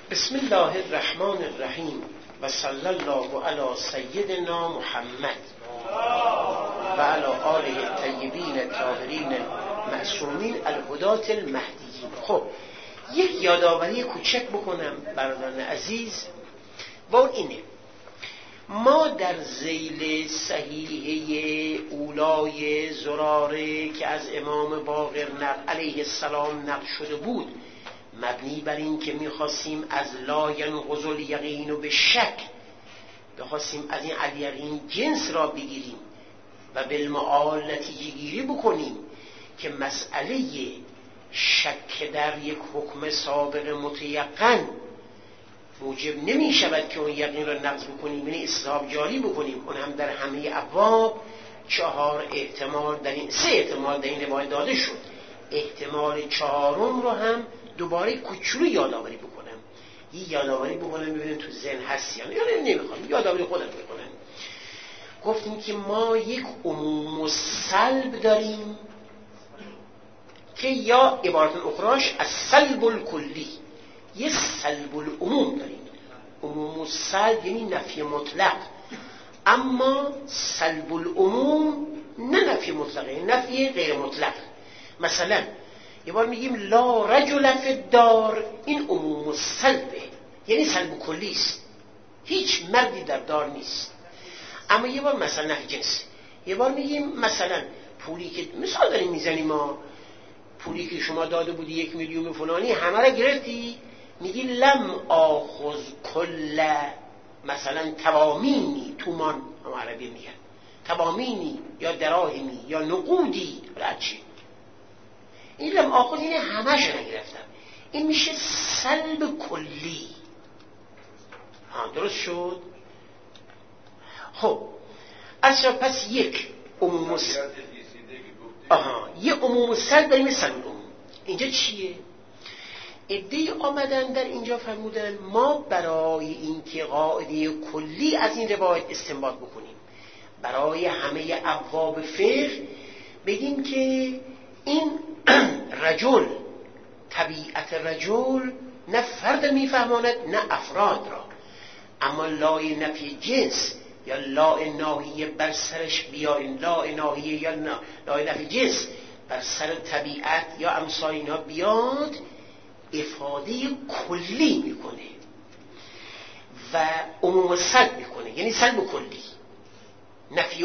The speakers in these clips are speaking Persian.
بسم الله الرحمن الرحیم و صلی الله علی سیدنا محمد و علی آله الطیبین الطاهرین المعصومین الهداة المهدیین. خب یک یادآوری کوچک بکنم برادران عزیز، با اینه: ما در ذیل صحیحه اولای زراره که از امام باقر علیه السلام نقل شده بود، مبنی بر این که میخواستیم از لا ینقض الیقین و به شک بخواستیم از این الیقین جنس را بگیریم و بالمعال نتیجه گیری بکنیم که مسئله شک در یک حکم سابق متیقن موجب نمی شود که اون یقین را نقض بکنیم، یعنی استصحاب جاری بکنیم. اون هم در همه ابواب 4 احتمال در این 3 احتمال در این روایت داده شد. احتمال 4 رو هم دوباره کوچولو یادآوری بکنم، یادآوری بکنم ببینیم تو ذهن هست یا نه. نمیخوام یادآوری خودم بکنم. گفتیم که ما یک عموم و سلب داریم که یا عبارت اخراش از سلب الکلی، یه سلب العموم داریم. عموم و سلب یعنی نفی مطلق، اما سلب العموم نه نفی مطلقه، نفی غیر مطلق. مثلا یه بار میگیم لا رجل فی الدار، این عموم و سلبه، یعنی سلب کلی است، هیچ مردی در دار نیست. اما یه بار مثلا نفی جنس، یه بار میگیم مثلا پولی که مثال داریم میزنیم، ما پولی که شما داده بودی 1 میلیون فلانی همه را گرفتی، میگی لم آخذ کل مثلا توامینی تومان، هم عربی میگن توامینی یا دراهمی یا نقودی رچی، این لم آخذ اینه همش نگرفتم، این میشه سلب کلی. درست شد؟ خب اصلا پس یک عموم یه عموم سلب داریم، سلب العموم. اینجا چیه؟ عده‌ای آمدن در اینجا فرمودن ما برای اینکه قاعده کلی از این روایت استنباط بکنیم برای همه ابواب فقه، بگیم که این رجل، طبیعت رجل نه فرد میفهماند نه افراد را، اما لای نفی جنس یا لا ناهیه بر سرش بیاین، لا ناهیه یا لا نفی جنس بر سر طبیعت یا امثال اینا بیاد، افاده کلی میکنه و عموم سلب میکنه، یعنی سلب کلی. نفی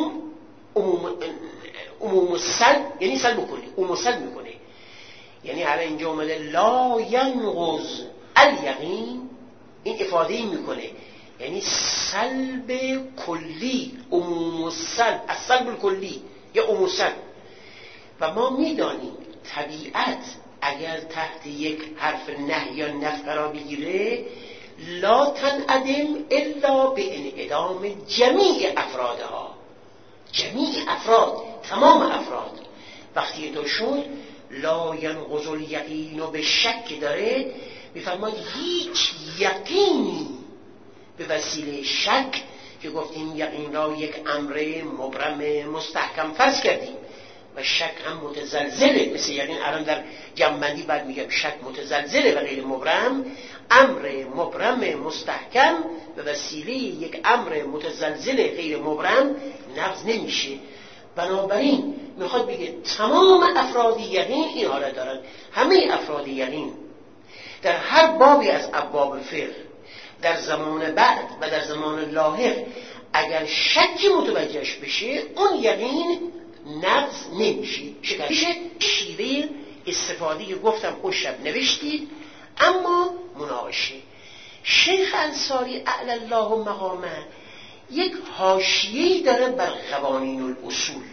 عموم سلب یعنی سلب کلی، عموم سلب میکنه. یعنی هر اینجا اومده لا ینقض الیقین، این افاده ای میکنه، یعنی سلب کلی، عموم سلب، از سلب کلی یا عموم سلب. و ما میدانیم طبیعت اگر تحت یک حرف نهی یا نفی قرار بگیره لا تنعدم الا به انعدام جمیع افرادها، جمیع افراد، تمام افراد. وقتی تو شد لا ینقض الیقین و به شک داره، میفرماید هیچ یقینی به وسیله شک، که گفتیم یقین را یک امر مبرم مستحکم فرض کردیم و شک هم متزلزله، مثل یقین الان در جمع‌بندی بعد میگم شک متزلزله و غیر مبرم. امر مبرم مستحکم به وسیله یک امر متزلزل غیر مبرم نقض نمیشه. بنابراین میخواد بگه تمام افراد یقین این حالت دارن، همه افراد یقین در هر بابی از ابواب فقه در زمان بعد و در زمان لاحق اگر شکی متوجهش بشه اون یقین نقض نمیشه. شیوه استفاده گفتم اون شب نوشتید، اما مناقشه. شیخ انصاری اعلی الله مقامه یک حاشیه‌ای داره بر قوانین الاصول،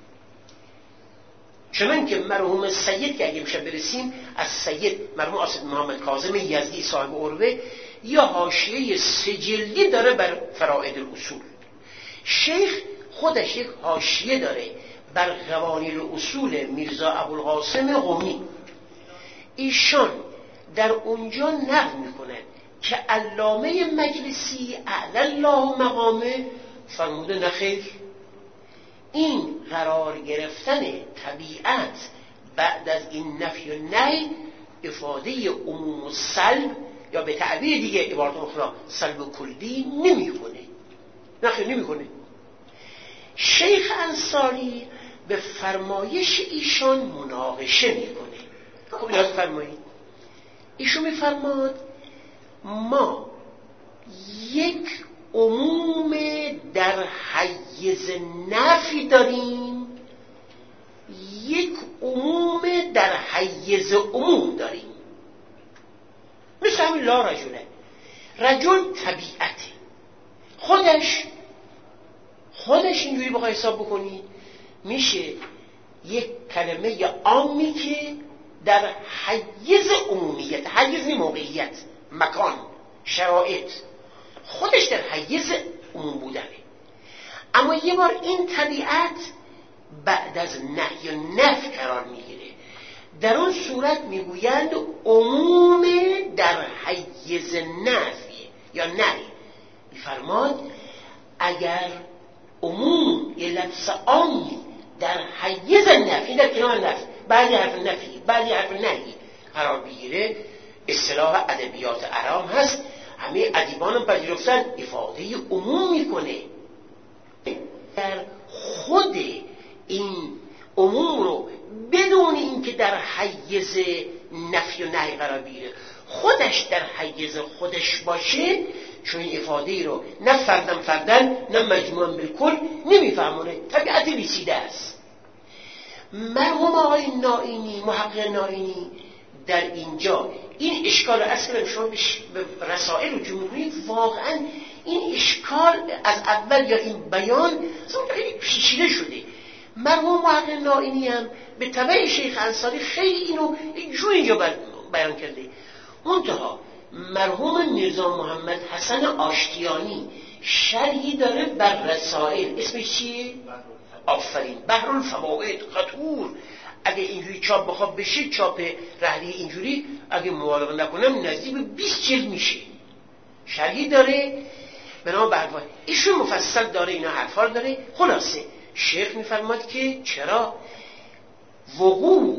چنان که مرحوم سید که اگه میشه برسیم از سید مرحوم اسد محمد کاظم یزدی صاحب عروه یا حاشیه سجلی داره بر فرائد الاصول. شیخ خودش یک حاشیه داره بر قوانین الاصول میرزا ابوالقاسم قمی. ایشان در اونجا نقل میکنه که علامه مجلسی اعلی الله مقامه فرموده نخیر، این قرار گرفتن طبیعت بعد از این نفی و نهی افاده عموم و سلب، یا به تعبیر دیگه عبارت اخرى سلب کلی نمیکنه. نخیر نمیکنه. شیخ انصاری به فرمایش ایشان مناقشه میکنه. خب لازم فرمایید. ایشون میفرماد ما یک عموم در حیز نفی داریم، یک عموم در حیز عموم داریم. مثل همین لا رجله، رجل طبیعته، خودش اینجوری بخواه حساب بکنید میشه یک کلمه عامی که در حیز عمومیت، حیز موقعیت، مکان، شرایط، خودش در حیز عموم بودنه. اما یه بار این طبیعت بعد از نهی و نفی قرار میگیره. در اون صورت میگویند عموم در حیز نفی یا نهی. میفرماد اگر عموم یه لفظ عامی در حیز نفی، در کنار نفی، بعدی حرف نفی بعدی حرف نهی قرار بگیره، اصطلاح ادبیات عرام هست، همه ادیبان هم پذیرفتن افاده عموم میکنه. در خود این عموم رو بدون اینکه در حیز نفی و نهی قرار بگیره، خودش در حیز خودش باشه، چون این افاده رو نه فردن نه مجموعاً بالکل نمیفهمونه، طبیعت بیچیده است. مرحوم آقای نائینی، محقق نائینی در اینجا این اشکال رو اصلا شما به رسائل رجوع می‌کنید، واقعا این اشکال از اول یا این بیان خیلی پیچیده شده. مرحوم محقق نائینی هم به تبع شیخ انصاری خیلی اینو جوری اینجا بیان کرده. منتها مرحوم میرزا محمد حسن آشتیانی شرحی داره بر رسائل، اسمش چیه؟ آفرین، بحرالفوائد، خطور. اگه اینجوری چاپ بخواد بشه، چاپ رهلی اینجوری اگه مبالغه نکنم نزدیک به 20 جلد میشه. شرحی داره بنابرای بحرالفوائد، ایشون مفصل داره، اینا حرفا داره. خلاصه شیخ میفرماد که چرا وقوع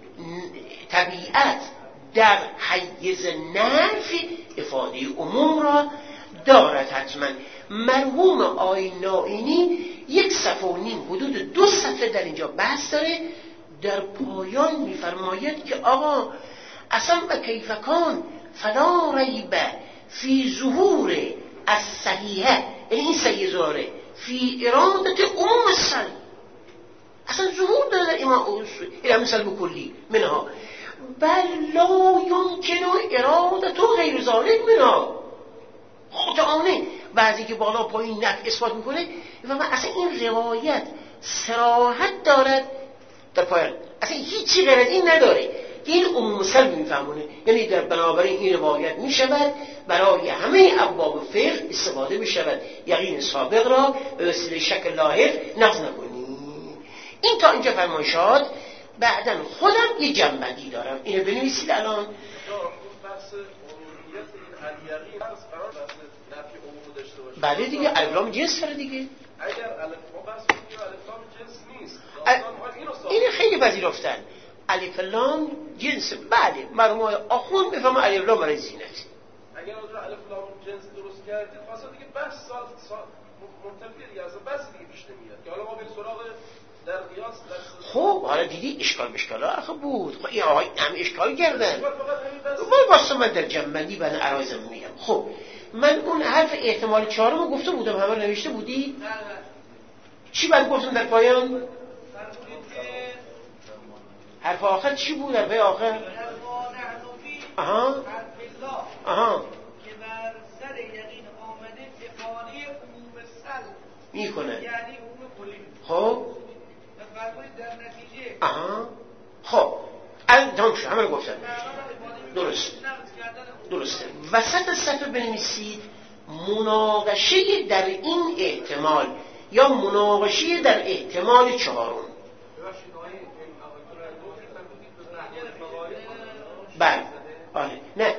طبیعت در حیز نفی افاده عموم را دارد. حتما مرحوم آقای نائینی 1.5 صفحه حدود 2 صفحه در اینجا بحث داره. در پایان میفرماید که آقا اصلا و کیفکان فلا ریب فی ظهور از صحیحه، یعنی این صحیح ظاهره فی ارادت عموم السلب، اصلا ظهور داره امام سلب کلی منها، بل لا یمکن ارادت غیر ذالک منها، خطئانه بعضی که بالا پایین نفی اثبات میکنه و من اصلا این روایت صراحت دارد در پایان، اصلا هیچی غیر از این نداره که این عموم سلب میفهمونه. یعنی در بنابراین این روایت میشود برای همه ابواب فقه استفاده میشود، یقین سابق را به وسیله شک لاحق نقض نکنید. این تا اینجا فرمایشات. بعداً خودم یه جنبندی دارم، اینو بنویسید الان. بله دیگه، الفلام جنس داره دیگه. این خیلی پذیرفتن الف لام جنس. بله مرحوم آخوند میفهمه الف لام برای زینت. اگر الف لام جنس درست کردید واسه دیگه بس سال منتفی دیگه، اصلا بس دیگه پیش نمیاد که حالا ما بریم سراغ در قیاس. خب حالا دیدی اشکال آخه بود. خب این آقای همه اشکال کردن. واسه من در جنبندی بعد عرایزم میگم. خب من اون حرف احتمال 4 رو گفته بودم، همه رو نوشته بودی؟ نه. چی بعد گفتم در پایان؟ حرف آخر چی بود؟ حرف آخر آها که بر سر یقین آمده افاده عموم سلب میکنه، یعنی عموم کلی. خب فرمایید در نتیجه خب الان شو همه رو گفتم. درسته. وسط صفحه بنویسید مناقشه در این احتمال یا مناقشه در احتمال 4. بله نه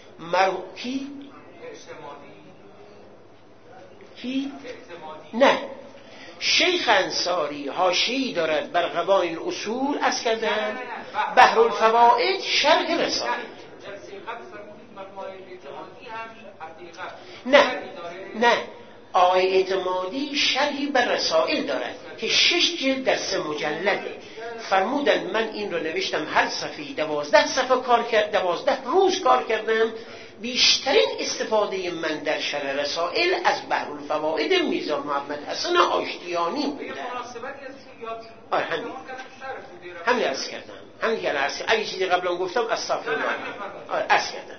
کی نه شیخ انصاری حاشیه‌ای دارد بر قوانین الاصول از کردن بحرالفوائد شرح رساله. نه آقای اعتمادی شرحی بر رسائل دارد که 6 جلد در 3 مجلده. فرمودن من این رو نوشتم، هر صفحه 12 صفحه کار کرد، 12 روز کار کردم. بیشترین استفاده من در شرح رسائل از بحرالفوائد میرزا محمد حسن آشتیانی بوده. آره همین عرض کردم. همین که عرض کردم. اگه چیزی قبلا گفتم استغفرالله. آره عرض کردم.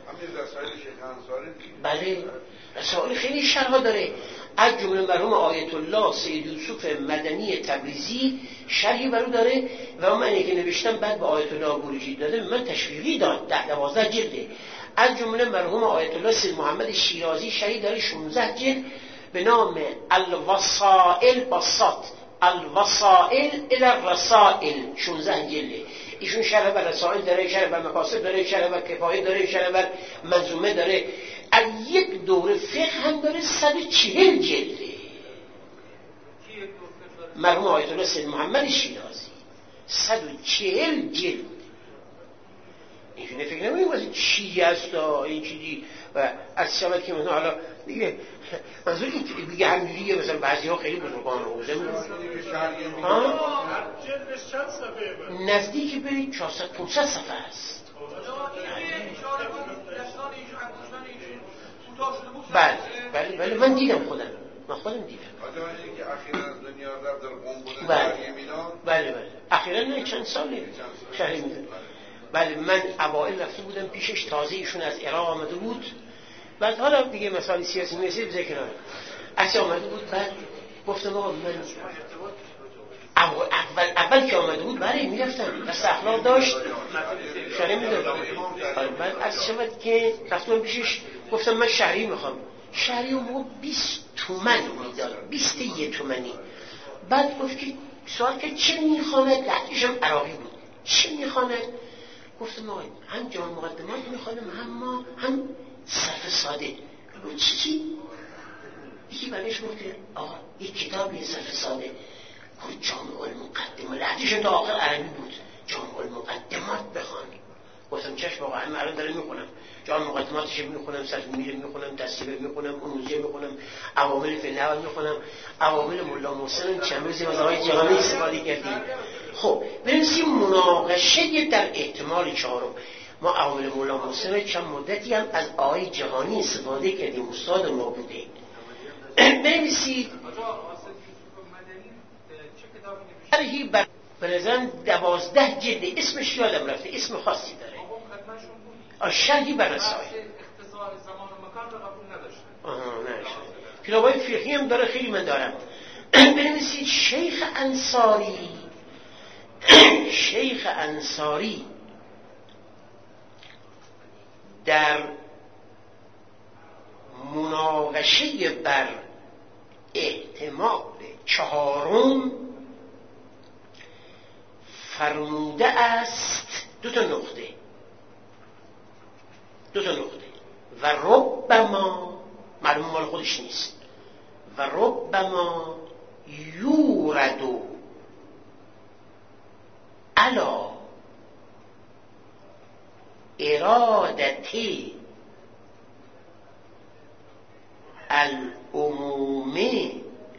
بله رسائل خیلی شرح داره. از جمله مرحوم آیت الله سید یوسف مدنی تبریزی شرحی برو داره و من که نوشتم بعد به آیت الله بروجی داده من تشویقی داد 10-12 جلده. از جمله مرحوم آیت الله سید محمد شیرازی شرحی داره 16 جلد به نام الوسائل بساط الوسائل الى الرسائل 16 جلده. ایشون شرح بر رسائل داره، شرح بر مقاصد داره، شرح بر کفایه داره، شرح بر منظومه داره. از یک دوره فقه هم داره 140 جلده. مرحوم آیت الله سید محمد شیرازی 140 جلد. اینجوری فکر نمی‌کنید واسه چی هست این چیزی و از شبت که مثلا حالا دیگه منظور این دیگه همینجوریه. مثلا بعضی‌ها خیلی بزرگان روزه می‌کنن نزدیک به 400-500 صفحه است. بله من دیدم خودم دیدم. بله اخیراً نه چند ساله شهری میده. بله من اوائل رفته بودم پیشش، تازه ایشون از عراق آمده بود. بعد حالا دیگه مسائل سیاسی میرسید بذار کنار. اصلا آمده بود بعد گفتم آقا من اول که آمده بود بله میرفتم دست اخلاق داشت شهری میدادم. بعد از شود که رفتم پیشش گفتم من شهری میخوام. شهری اون موقع 20 تومن میداد، 21 تومنی. بعد گفت که سوال که چه میخواند؟ لحظه‌شم عراقی بود. چه میخواند؟ گفتم آقای هم جان مقدمات میخوانم هم صرف ساده. رو چی؟ یکی بلش گفت که آقا یک کتابی صرف ساده گفت جامع المقدمات، لحظه‌شم تا آخر عربی بود. جامع المقدمات بخوان. گفتم چشم آقا همه الان دارم میخونم. جامع مقدماتش میخونم، سرمیر میخونم، تصیبه میخونم، انوزیه میخونم، عوامل فنه‌ها میخونم، عوامل ملا محسن چند روزی از آقای جهانی استفاده کردیم. خب بریم مناقشه در احتمال 4. ما عوامل ملا محسن چند مدتی هم از آقای جهانی استفاده کردیم، استاد ما بوده. بنویسید شرحی بر بنظرم 12 جلد، اسمش یادم رفته، اسم خاصی داره. شرحی بر رسائل. اختصار زمان و مکان رو قبول نداشته. نه کتابای فقهی هم داره خیلی من دارم. بنویسید شیخ انصاری در مناقشه بر احتمال 4 فرموده است 2 نقطه و ربما معلوم مال خودش نیست و ربما یوردو علا ارادتی العمومی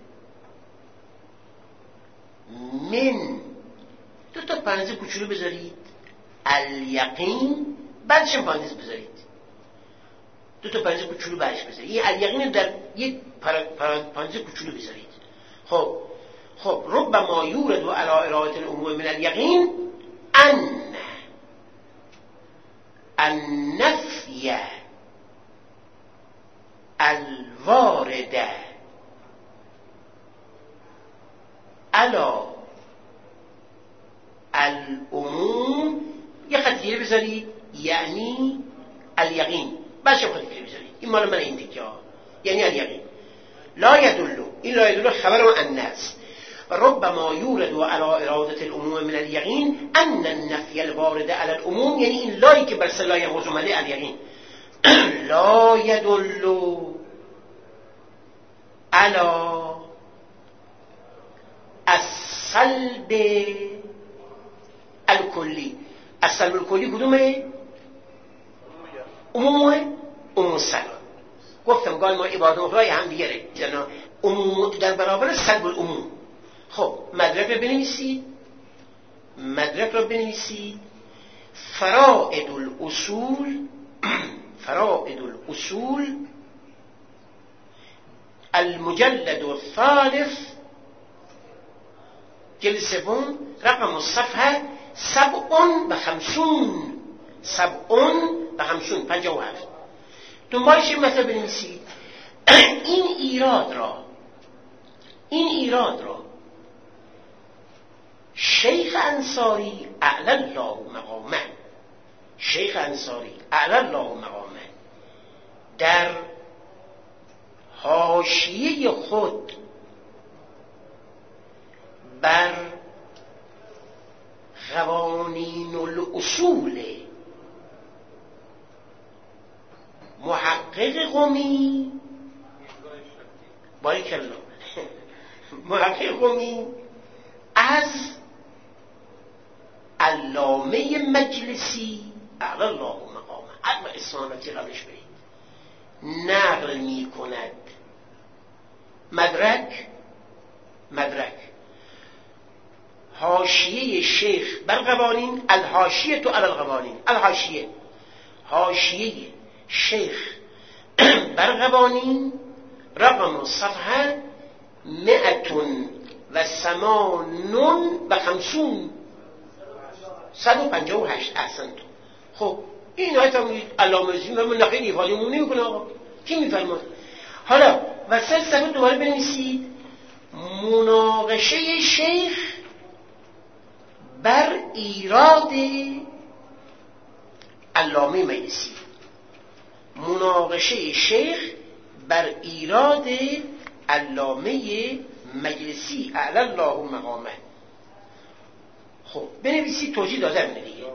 من 2 پرانتز کوچولو بذارید الیقین بعدش پرانتز بذارید 2 پرانتز کوچولو بعدش بذارید این الیقین در یک پرانتز کوچولو بذارید. خب ربما یورد و علی اراده العموم من الیقین النفی الوارده علی العموم یه خطیره بذارید یعنی الیقین بعدش خطیره بذارید. این مال من این دیگه یعنی الیقین لا یدلو این لا یدلو خبر مؤنث و ربما یورد علی اراده العموم من الیقین ان النفی الوارد علی العموم یعنی این لایی که بر سلای موضوع اومده الیقین لا یدلو علی السلب الکلی. السلب الکلی کدومه؟ عمومه؟ عموم سلب. گفتم قال ما عباد اخرای هم دیگره در برابر سلب العموم. خب مدرک رو بنویسید فرائد الاصول المجلد الثالث جلد سوم رقم الصفحه 57 دنبالش این مطلب بنویسید. این ایراد را شیخ انصاری اعلی الله مقامه در حاشیه خود بر قوانین الاصول محقق قمی از علامه مجلسی اعلی الله مقامه حتما اسمانتی قبلش برید نقل می کند. مدرک حاشیه شیخ بر قوانین، الحاشیه تو علی القوانین، حاشیه شیخ بر قوانین رقم صفحه 158. احسنت. خب این آیت هم علامه زیم هم نقیل افاده مون نمی کنه. آقا کی میفرماد؟ حالا وسط صفحه دوباره بنویسید مناقشه شیخ بر ایراد علامه مجلسی. مناقشه شیخ بر ایراد علامه مجلسی اعلی الله مقامه. خب بنویسید توضیح دادم دیگه.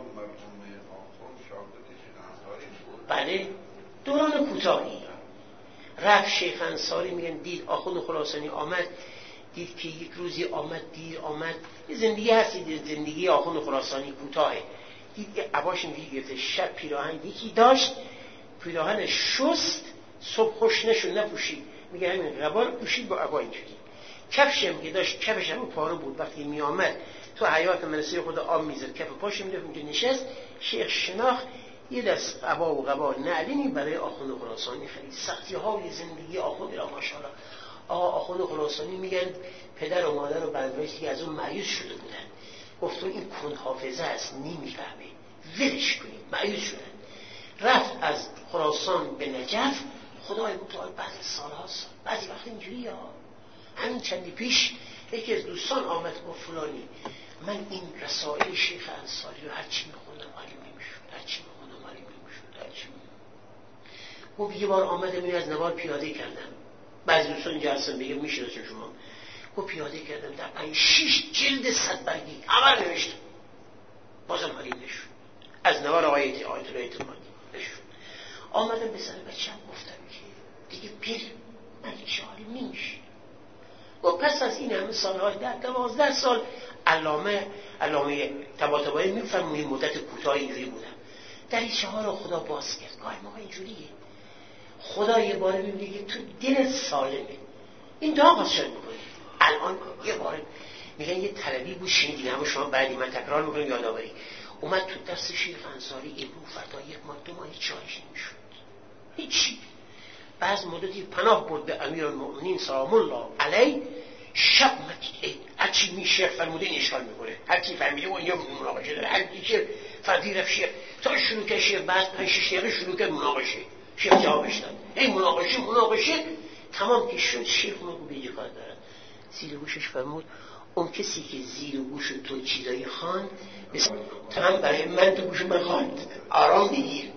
بله دوران کوتاهی رفت شیخ انصاری میگن دید آخوند خراسانی آمد، دید که یک روزی آمد دیر آمد. یه زندگی هستی زندگی آخوند خراسانی کوتاهه. دید که عباش میگه شب پیراهن یکی داشت، پیراهن شست، صبح خوش نشد نپوشید، میگه همین قبار پوشید با عبا اینجوری. کفشم که داشت کفش هم پاره بود، وقتی می آمد تو حیات منصه خود آب میزد کف پاش میرفت اونجا نشست. شیخ شناخت یه دست عبا و قبا نعلینی برای آخوند خراسانی خرید. سختی های زندگی آخوند را ماشاءالله. آخوند خراسانی میگن پدر و مادر و برادرش دیگه از اون مایوس شده بودن. گفتن این کند حافظه است نمیفهمه، ولش کنید. مایوس شدن. رفت از خراسان به نجف. خدای متعال بعد سالها بعضی وقت اینجوری ها. همین چندی پیش یکی از دوستان آمد گفت فلانی من این رسائل شیخ انصاری رو هرچی میخوندم عالی نمیشد، گفت یه بار آمدم این از نوار پیاده کردم. بعضی دوستان اینجا هستن بگه میشه داشتم شما. گفت پیاده کردم در 5-6 جلد 100 برگی عمر نوشتم، بازم عالی نشد. از نوار آیت الله اعتمادی نشد. آمدم به سر بچه‌م گفتم که دیگه بریم، من هیچ حالی نمیشه. و پس از این همه سالها 12 سال علامه طباطبایی میفرمون مدت کوتاه اینجوری بودم. دریچه ها رو خدا باز کرد. گاهی موقع اینجوریه. خدا یه باره میبینه که تو دلت سالمه، این دعا باز شد میکنی. الان یه باره میگن یه طلبی بود شنیدین، اما شما بعدی من تکرار میکنم یادآوری. اومد تو درس شیخ انصاری امرو فردا 1 ماه 2 ماه چارش نمیشد هیچی. بعض مدتی پناه برد به امیرالمؤمنین سلام الله علیه. شب هرچی می شیخ فرموده این اشکال میکنه، هرچی فهمیده و اینجا مناقشه داره، هرچی که فردی رفت شیخ تا شروع که شیخ بعد 5-6 دقیقه شروع که مناقشه. شیخ جوابش داد. این مناقشه تمام که شد. شیخ اونو به کار دارد. زیر گوشش فرمود اون کسی که زیر گوش تو چیزایی خواند هم برای من تو گوش من خواند آرام بگیر.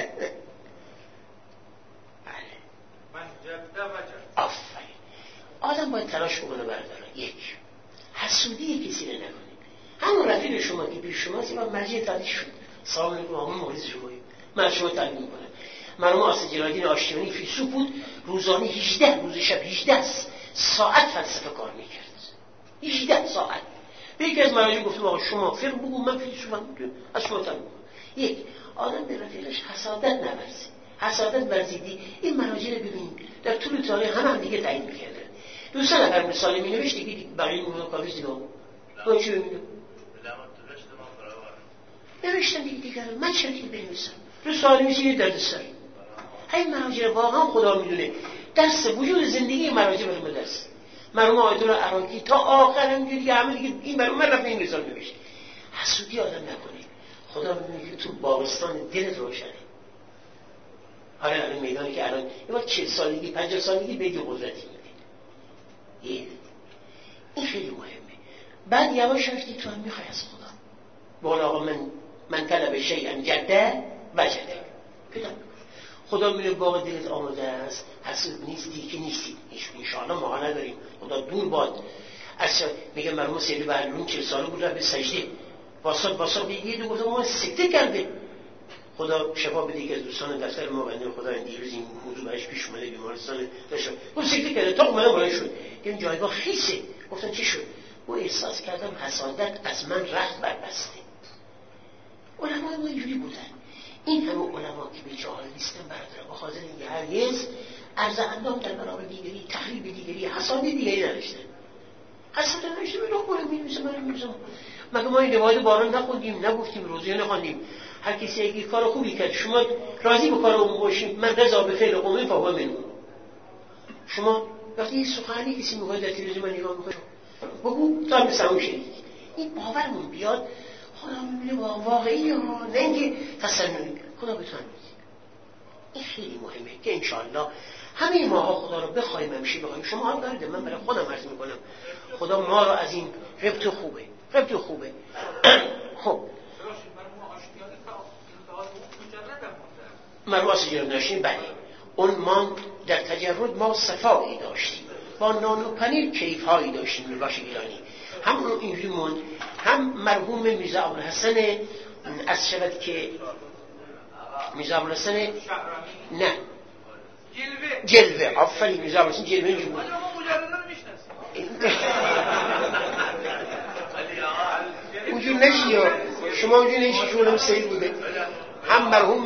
آفرین. آدم باید تلاش بکنه برداره. 1 حسودی کسی رو نکنه. همون رفیق شما که پیش شماست و مرجع تعلیق شد سلام علیکم همون مورد شمایی من شما تعلیق میکنم. مرحوم آصف جلالدین آشتیانی فیلسوف بود، روزانه 18 روز شب 18 ساعت فلسفه کار میکرد. 18 ساعت. به یکی از مراجع گفتم آقا شما فقه بگو من فیلسوفم از شما تعلیق میکنم. 1 آدم به رفیقش حسادت نورزه. حسادت ورزیدی. این مراجع رو ببین در طول تاریخ هم دیگه تعیین می‌کردن. 200 نفر رساله می‌نوشت دیگه بقیه می‌گفتن کافی دیگه. من چی می‌گم؟ نوشتن دیگه من چه دیگه بنویسم؟ رساله می‌شه دردسر. همین مراجع واقعا خدا می‌دونه درس وجود زندگی مراجع برای ما درس. مرحوم آیت الله عراقی تا آخر هم دیگه همه دیگه این برای من رفت این رساله نوشت. حسودی آدم نکنه. خدا می‌دونه که تو باغستان دلت روشنه. الان میدانی که الان یه وقت 40 سالگی 50 سالگی به قدرتی میده. این خیلی مهمه. بعد یواش رفتی تو هم میخوای از خدا. بقول آقا من طلب شیئا جده وجده. پیدا میکنه. خدا میگه باغ دلت آماده است. حسود نیستی که نیستی. ان شاء الله ما نداریم. خدا دور باد. اصلا میگه مرحوم سید بهلول 40 ساله بود رفت به سجده. واسه یه دو گفت ما سکته کرده. خدا شفا بده که از دوستان دفتر ما بنده خدا این دیروز این موضوع بهش پیش اومده بیمارستان داشت. اون سکته کرده تا اومدم بالا شد. این جایگاه خیسه. گفتن چی شد؟ او احساس کردم حسادت از من رخت بربسته. علما ما اینجوری بودن. این همه علما که به جاهل نیستن برادر با خاطر اینکه هرگز عرض اندام در برابر دیگری تخریب دیگری حسادت دیگری نداشتن. حسادت نداشتن به خودم می‌نویسم من می‌نویسم. مگه ما این روایت باران نخوندیم نگفتیم روزی نخوندیم. هر کسی یک کار خوبی کرد شما راضی به کار اون باشید من رضا به فعل قوم فهو منو. شما وقتی این سخنی کسی میگه در تلویزیون من نگاه می‌کنم بگو تا مثلا شدید این باورمون بیاد خدا می‌بینه واقعی ها نه اینکه تصنعی خدا بتونه این خیلی مهمه که ان شاءالله همه ماها خدا رو بخوایم همیشه بخوایم. شما هم دارید من برای خودم عرض می‌کنم خدا ما رو از این ربط خوبه خب مرواس جرم داشتیم بله اون ما در تجرد ما صفایی داشتیم با نان و پنیر کیف هایی داشتیم لباش ایرانی همون اینجوری موند. هم مرحوم میرزا ابوالحسن از شود که میرزا ابوالحسن نه جلوه آفرین میرزا ابوالحسن جلوه اینجوری بود. اونجور نشی شما اونجور نشی شما سید بوده. هم مرحوم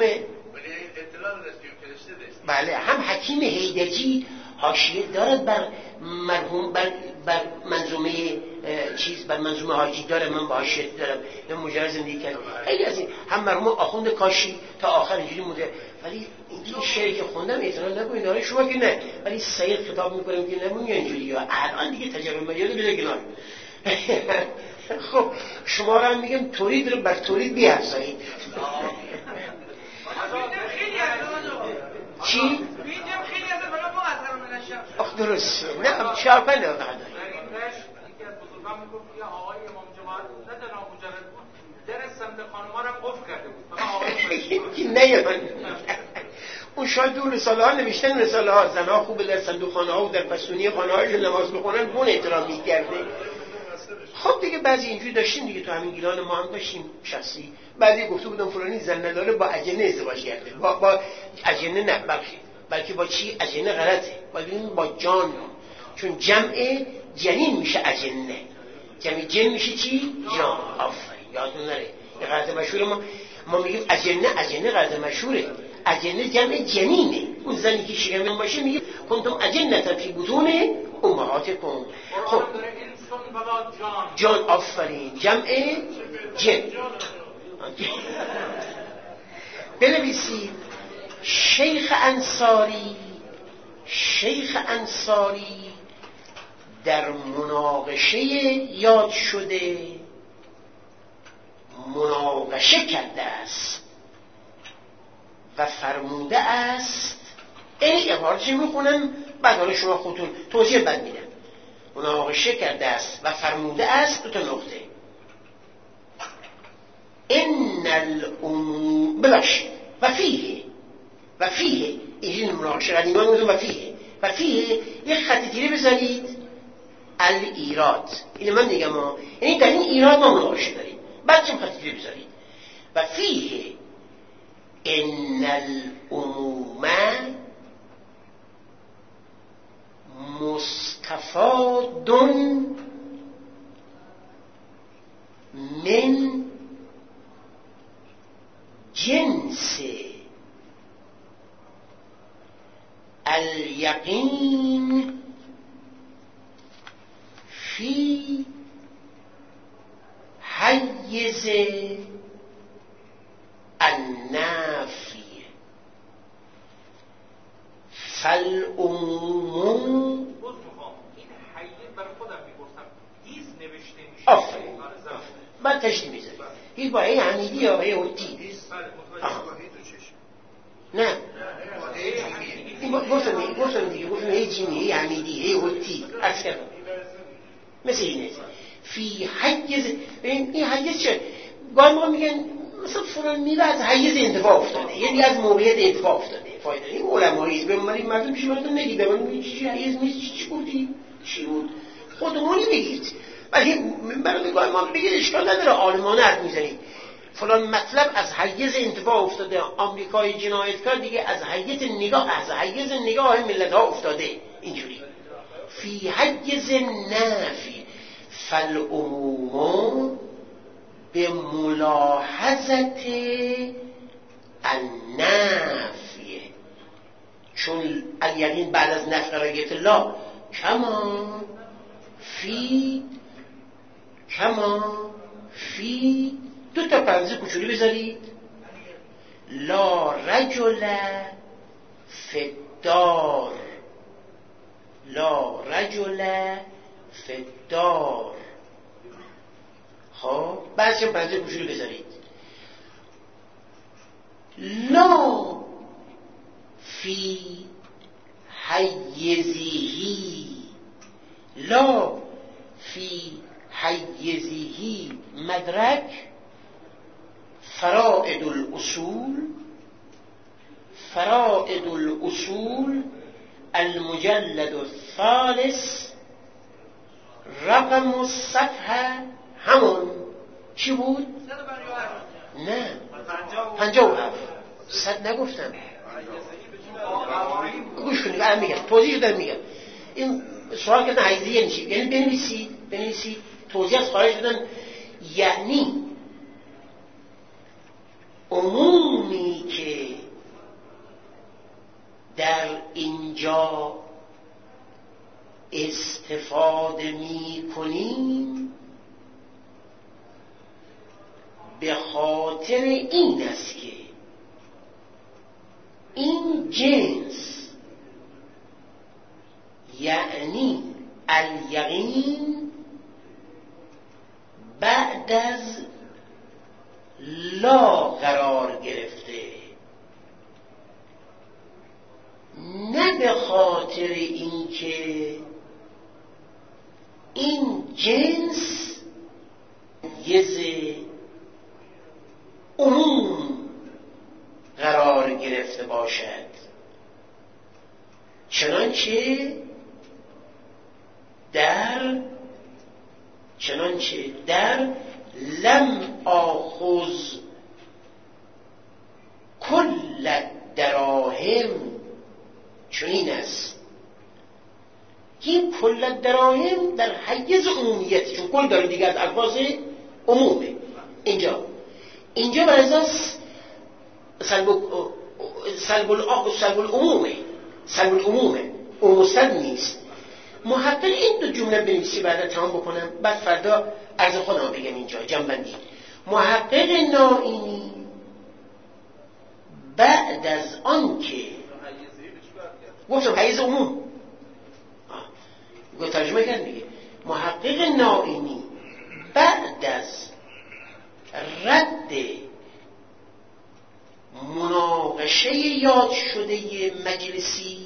بله هم حکیم حیدجی حاشیه دارد بر مرحوم بر منظومه بر منظومه حاجی داره من با حاشیه دارم من مجرد زندگی کردم خیلی از این هم مرحوم آخوند کاشی تا آخر اینجوری موده. ولی این شعری که خوندم اعتراض نکنید داره شما که نه ولی سید خطاب میکنم که نمون اینجوری یا الان دیگه تجربه مجازی بده کنار. خب شما را میگم تولید رو بر تولید بیافزایید. چی؟ میگم خیلی از برای ما از همون نشه. آخ درست. نه شرفه نه قدر. یکی از بزرگان میگفت که آقای امام جماعت نه تنها مجرد بود در سمت خانم‌ها را قفل کرده بود. فقط آقای اون شاید دو رساله ها نوشتن رساله ها زنها خوب در صندوق خانه ها و در پستونی خانه هایشون نماز بخونن بون احترام می‌کرده. خب دیگه بعضی اینجوری داشتیم دیگه تو همین گیلان ما هم داشتیم شخصی بعضی گفته بودن فلانی زن نداره با اجنه ازدواج کرده با اجنه نه بلکه با چی اجنه غلطه باید با جان چون جمع جنین میشه اجنه جمع جن میشه چی جان. آفرین یادتون نره این غلط مشهور ما میگیم اجنه غلط مشهوره. اجنه جمع جنینه. اون زنی که شکم باشه میگه کنتم اجنه فی بطون امهاتکم. خب جان آفرین جمع جن بنویسید شیخ انصاری در مناقشه یاد شده مناقشه کرده است و فرموده است این عبارتش میخونم بعد حالا شما خودتون توضیح بد میدم. مناقشه کرده است و فرموده است دو تا نقطه ان الامور ببخشید و فیه این مناقشه قدیمان میگم و فیه یک خط تیره بزنید الایراد این من میگم یعنی در این ایراد ما مناقشه داریم بعد چه خط تیره بزنید و فیه ان الامور مستفاد من جنس فالیقین فی حیز النفی فالعموم. این حیز برای خودم میگفتم هیز نوشته میشه. آفرین من تشتی میزنی هیز با هی حمیدی یا هی حتی؟ نه گفتم دیگه گفتم هی جیمی هی حمیدی هی حتی عرض کردم مثل اینه. فی حیز این حیز چه؟ گاهی ما میگن مثلا فلان میوه از حیز انتفاع افتاده یعنی از موقعیت انتفاع افتاده. فایده این علمایی به من این مردم پیش مردم نگی به من میگی چی حیز نیست چی گفتی چی بود خودمونی بگید ولی برای گاهی ما بگید اشکال نداره عالمانه حرف میزنید فلان مطلب از حیز انتفاع افتاده. آمریکای جنایتکار دیگه از حیز نگاه ملت ها افتاده اینجوری. فی حیز نفی فالعموم به ملاحظت النفی چون الیقین بعد از نفی قرایت الله کما فی دو تا پرانتز کوچولی بذارید لا رجل فی الدار خب بعدش هم پرانتز کوچولی بذارید لا فی حیزه مدرک فرائد الاصول المجلد الثالث رقم الصفحه همون چی بود؟ نه 57 100 نگفتم گوش کنید الان میگم توضیح دارم میگم این سوال کردن حیزه یعنی چی؟ یعنی بنویسید توضیح از خارج دادن یعنی عمومی که در اینجا استفاده می کنیم به خاطر این است که این جنس یعنی الیقین بعد از لا قرار گرفته نه به خاطر اینکه این جنس یه عموم قرار گرفته باشد چنانچه در لم آخذ کل الدراهم چنین است این کل الدراهم در حیز عمومیت چون کل داره دیگه از الفاظ عمومه اینجا برای اساس سلب العمومه مستد نیست. محقق این دو جمله بنویسی بعد تمام بکنم بعد فردا عرض خودم بگم اینجا جنبندی. محقق نائینی بعد از آن که گفتم حیز عموم ترجمه کرد میگه محقق نائینی بعد از رد مناقشه یاد شده مجلسی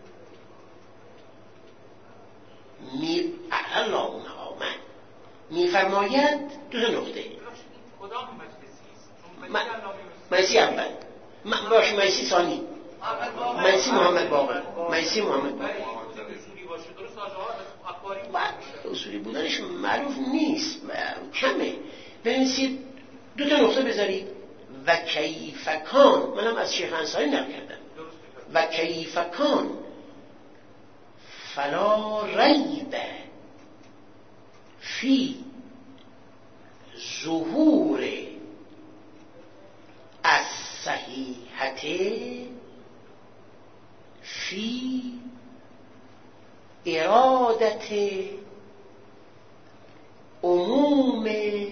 میفرماید دو نقطه کدام مجلسی مجلسی اول باشه مجلسی ثانی مجلسی محمد باقر اصولی بودنش معروف نیست کمه. بنویسید دو تا نقطه بذارید و کیفکان منم از شیخ انصاری نقل کردم و کیفکان فلا ریب فی ظهور الصحیحة فی ارادت عموم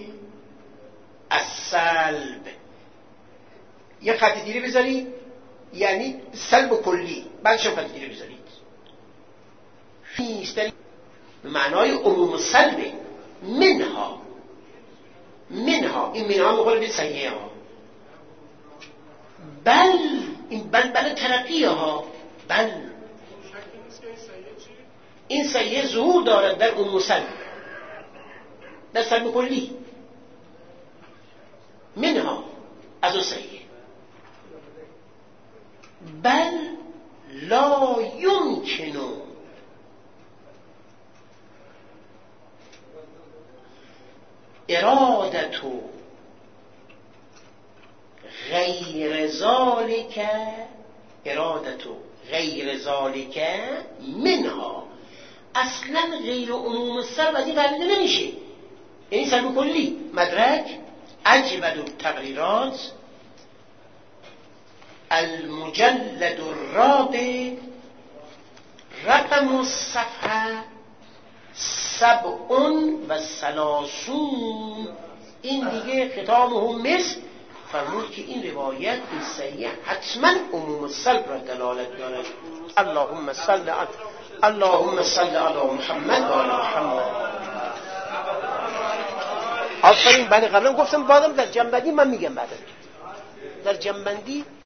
السلب. یه خط دیره بذارید، یعنی سلب کلی، بعدش هم خط دیره بذارید. فی به معنای عموم سلبه. منها این منها مقابل به سیه ها. بل این بل ترقیه ها. بل این سیه ظهور دارد در عموم سلب، در سلب کلی. منها از اون سیه. بل لا یمکنو ارادتو غیر ذالک، ارادتو غیر ذالک منها. اصلا غیر عموم سلب از این قرینه نمیشه، یعنی سلب کلی. مدرک اجود التقریرات المجلد الرابع رقم الصفحه 37. این دیگه ختامه مثل فرمود که این روایت این صحیح حتما عموم السلب را دلالت دارد. اللهم صل علی محمد و علی محمد. آفرین. بله قبلا گفتم بعدم در جنبندی من میگم، بعدم در جنبندی